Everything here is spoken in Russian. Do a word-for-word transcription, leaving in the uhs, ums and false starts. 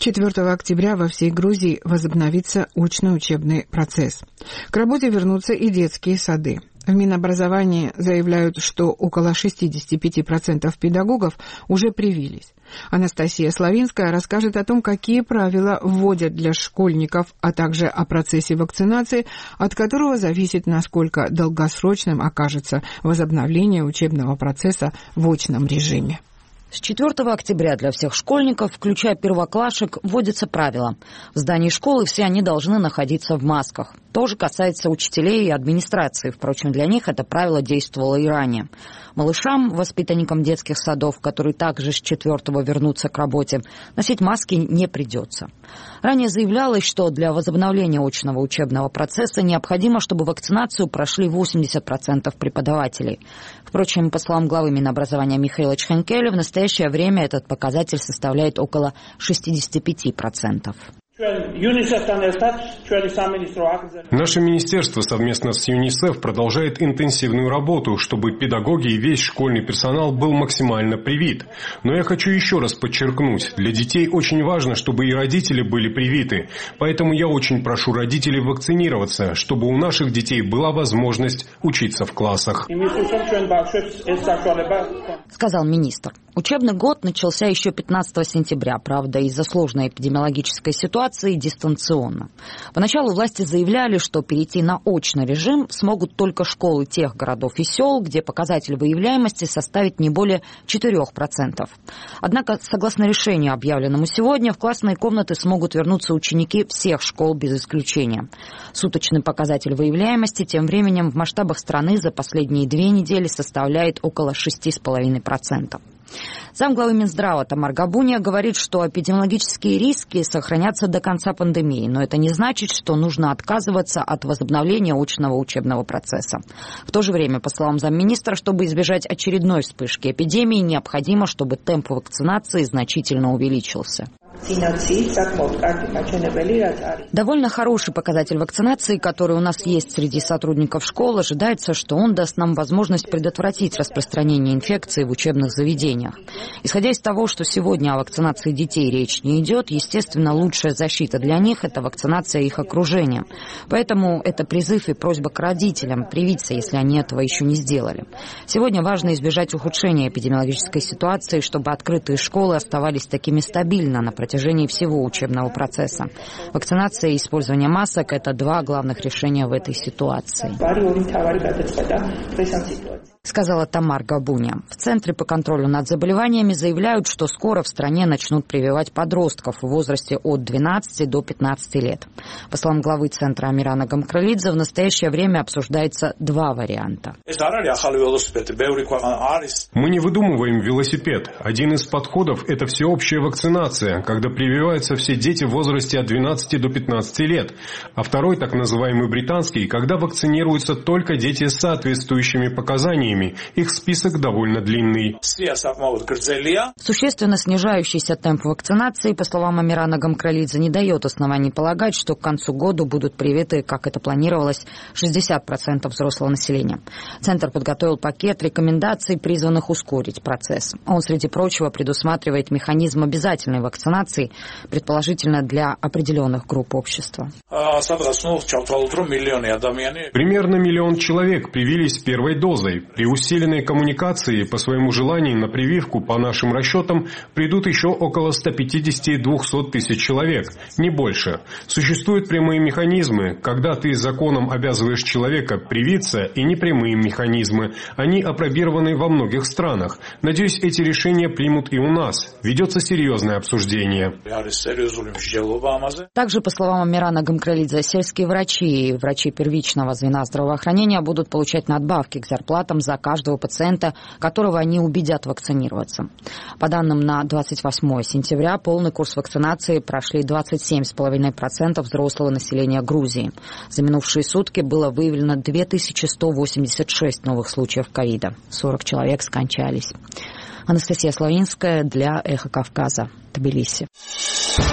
четвёртого октября во всей Грузии возобновится очно-учебный процесс. К работе вернутся и детские сады. В Минобразовании заявляют, что около шестьдесят пять процентов педагогов уже привились. Анастасия Славинская расскажет о том, какие правила вводят для школьников, а также о процессе вакцинации, от которого зависит, насколько долгосрочным окажется возобновление учебного процесса в очном режиме. С четвёртого октября для всех школьников, включая первоклашек, вводятся правила. В здании школы все они должны находиться в масках. То же касается учителей и администрации. Впрочем, для них это правило действовало и ранее. Малышам, воспитанникам детских садов, которые также с четвёртого вернутся к работе, носить маски не придется. Ранее заявлялось, что для возобновления очного учебного процесса необходимо, чтобы вакцинацию прошли восемьдесят процентов преподавателей. Впрочем, по словам главы Минобразования Михаила Чхенкеля, в настоящее время этот показатель составляет около шестьдесят пять процентов. Наше министерство совместно с ЮНИСЕФ продолжает интенсивную работу, чтобы педагоги и весь школьный персонал был максимально привит. Но я хочу еще раз подчеркнуть, для детей очень важно, чтобы и родители были привиты. Поэтому я очень прошу родителей вакцинироваться, чтобы у наших детей была возможность учиться в классах. Сказал министр. Учебный год начался еще пятнадцатого сентября, правда, из-за сложной эпидемиологической ситуации дистанционно. Поначалу власти заявляли, что перейти на очный режим смогут только школы тех городов и сел, где показатель выявляемости составит не более четырех процентов. Однако, согласно решению, объявленному сегодня, в классные комнаты смогут вернуться ученики всех школ без исключения. Суточный показатель выявляемости тем временем в масштабах страны за последние две недели составляет около шесть целых пять десятых процента. Замглавы Минздрава Тамар Габуния говорит, что эпидемиологические риски сохранятся до конца пандемии, но это не значит, что нужно отказываться от возобновления очного учебного процесса. В то же время, по словам замминистра, чтобы избежать очередной вспышки эпидемии, необходимо, чтобы темп вакцинации значительно увеличился. Довольно хороший показатель вакцинации, который у нас есть среди сотрудников школ. Ожидается, что он даст нам возможность предотвратить распространение инфекции в учебных заведениях. Исходя из того, что сегодня о вакцинации детей речь не идет, естественно, лучшая защита для них – это вакцинация их окружения. Поэтому это призыв и просьба к родителям привиться, если они этого еще не сделали. Сегодня важно избежать ухудшения эпидемиологической ситуации, чтобы открытые школы оставались такими стабильно на протяжении всего учебного процесса. Вакцинация и использование масок – это два главных решения в этой ситуации. Сказала Тамар Габуния. В Центре по контролю над заболеваниями заявляют, что скоро в стране начнут прививать подростков в возрасте от двенадцати до пятнадцати лет. По словам главы Центра Амирана Гамкралидзе, в настоящее время обсуждается два варианта. Мы не выдумываем велосипед. Один из подходов – это всеобщая вакцинация, когда прививаются все дети в возрасте от двенадцати до пятнадцати лет. А второй, так называемый британский, когда вакцинируются только дети с соответствующими показаниями. Их список довольно длинный. Существенно снижающийся темп вакцинации, по словам Амирана Гамкралидзе, не дает оснований полагать, что к концу года будут привиты, как это планировалось, шестьдесят процентов взрослого населения. Центр подготовил пакет рекомендаций, призванных ускорить процесс. Он, среди прочего, предусматривает механизм обязательной вакцинации, предположительно для определенных групп общества. Примерно миллион человек привились первой дозой. При усиленной коммуникации по своему желанию на прививку, по нашим расчетам, придут еще около ста пятидесяти — двухсот тысяч человек, не больше. Существуют прямые механизмы, когда ты законом обязываешь человека привиться, и непрямые механизмы. Они апробированы во многих странах. Надеюсь, эти решения примут и у нас. Ведется серьезное обсуждение. Также, по словам Амирана Гамкралидзе, сельские врачи и врачи первичного звена здравоохранения будут получать надбавки к зарплатам за каждого пациента, которого они убедят вакцинироваться. По данным на двадцать восьмое сентября, полный курс вакцинации прошли двадцать семь целых пять десятых процента взрослого населения Грузии. За минувшие сутки было выявлено две тысячи сто восемьдесят шесть новых случаев ковида. сорок человек скончались. Анастасия Славинская для «Эхо Кавказа», Тбилиси.